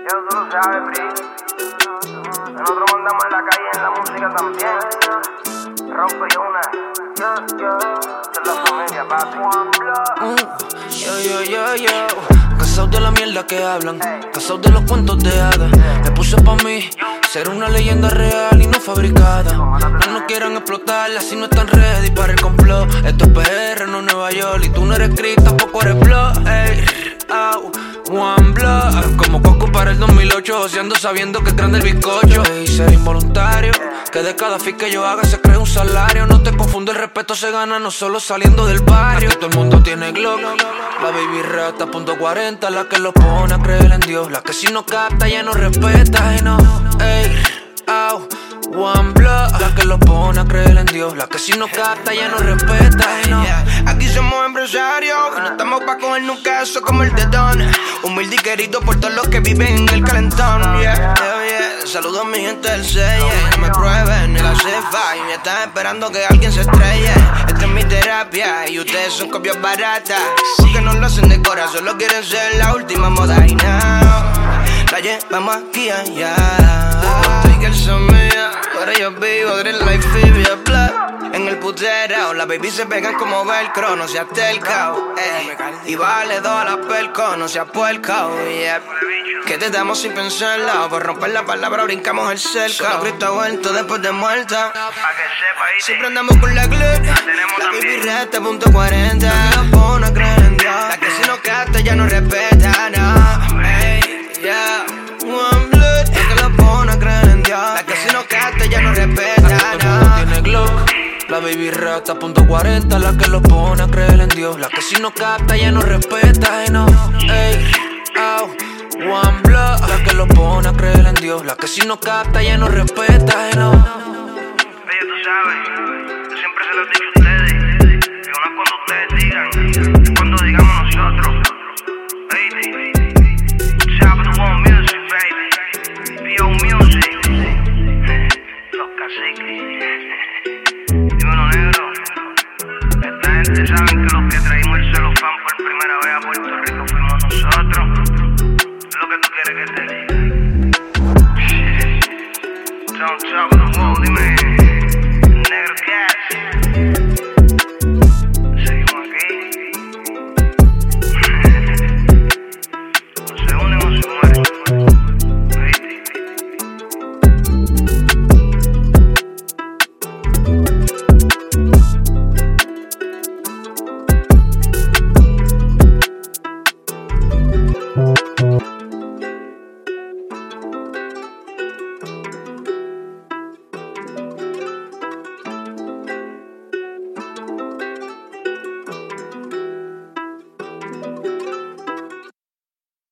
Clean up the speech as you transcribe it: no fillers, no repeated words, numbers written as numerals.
Ya tú lo sabes, Pri. Nosotros mandamos en la calle, en la música también. Rompe y una. De la familia, papi. Cansado de la mierda que hablan, cansado de los cuentos de hadas. Me puse pa' mí, ser una leyenda real y no fabricada. No quieran explotarla si no están ready para el complot. Esto es PR, no Nueva York. Y tú no eres Chris, tampoco eres Blood. One Blood, como Coco para el 2008, oceando sabiendo que es grande el bizcocho. Y ser involuntario, que de cada fit que yo haga se cree un salario. No te confundo, el respeto se gana no solo saliendo del barrio. Aquí todo el mundo tiene Glock, la baby rata .40, la que lo pone a creer en Dios. La que si no capta ya no respeta y no, One Blood, la que lo pone a creer en Dios. La que si no capta ya no respeta y no. Aquí somos empresarios y no estamos pa' coger nunca eso como el de Don. Humilde y querido por todos los que viven en el calentón. Saludos a mi gente del sello. No me prueben ni la cefa y me están esperando que alguien se estrelle. Esta es mi terapia y ustedes son copias baratas. Porque no lo hacen de corazón, solo quieren ser la última moda y now la llevamos aquí allá. Tigers son mías, ahora yo vivo Green Life Fibia Blood. En el putero, las baby se pegan como velcro, no seas telcao, y vale toda la pelco, no seas puercao, que te damos sin pensarla, por romper la palabra brincamos el cerco. Solo Cristo ha vuelto después de muerta. Siempre andamos con la Glock, la baby rata .40, la pone a creer en Dios. La que si no canta ya no respeta, no. One Blood, la que lo pone a creer en Dios. La que si no canta ya no respeta, no. Tiene Glock, la baby rata .40, la que lo pone a creer en Dios. La que si no capta ya no respeta y no. One Blood, la que lo pone a creer en Dios. La que si no capta ya no respeta y no. Oye, tú sabes, yo siempre se lo he dicho a ustedes, que no es cuando ustedes digan, es cuando digamos nosotros. Top of the world music, baby. P.O. Music. Los caciques. Dímelo, negro. Esta gente saben que los que traímos el celofán por primera vez a Puerto Rico fuimos nosotros. Es lo que tú quieres que te